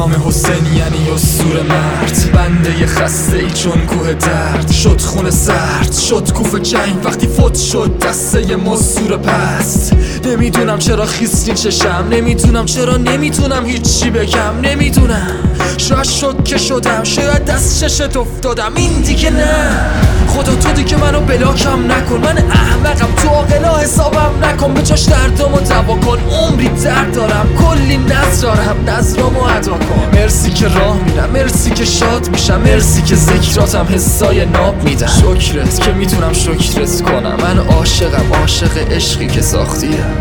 امام حسین یعنی اسطوره مرد، بنده ی خسته ای چون کوه درد. شد خون سرد، شد کوف جنگ وقتی فوت شد دسته ی مزدور پست. نمیدونم چرا خیسین چشم، نمیدونم چرا نمیتونم هیچی بگم، نمیدونم شاید شد که شدم، شاید دست چشت افتادم، این دیگه نه. خدا تو دیگه منو بلاکم نکن، من احمقم تو عاقلا حسابم نکن. به جاش دردامو دوا کن، عمری درد دارم، کلی نظر دارم، نظرامو ادا کن. مرسی که راه میرم، مرسی که شاد میشم، مرسی که ذکراتم حسای ناب میدن. شکرت که میتونم شکرت کنم، من عاشقم، عاشق عشقی که ساختیم.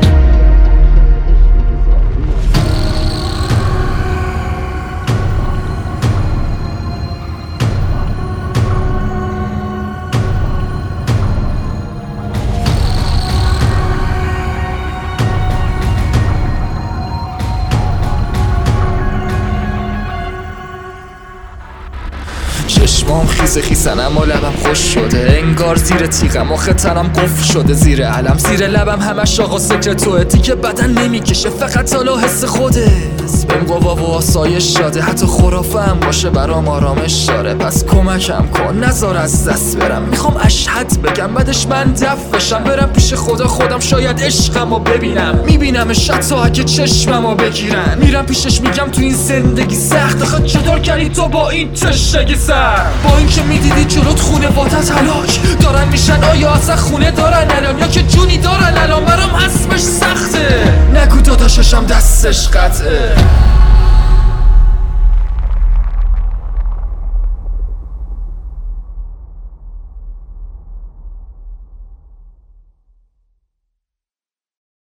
چشمام خیزه خیزن اما لبم خوش شده، انگار زیر تیغم آخه تنم قفل شده. زیر علم زیر لبم همش آقا سکر توه، دیگه بدن نمیکشه فقط حالا حس خوده. بهم قوا و آسایش داده، حتی خرافه هم باشه برام آرامش داره. پس کمکم کن نذار از دست برم، میخوام اشهد بگم بعدش من دف بشم. برم پیش خدا، خودم شاید عشقمو ببینم، میبینمش حتی اگه چشممو بگیرن. میرم پیشش میگم تو این زندگی سخت، آخه چطور کردی تو با این تشنگی سر؟ با اینکه میدیدی جلوت خونه واتت هلاک دارن میشن، آیا اصلا خونه دارن الان یا که جونی دارن الان؟ برام حسبش سخته، نگو داداششم دستش قطعه.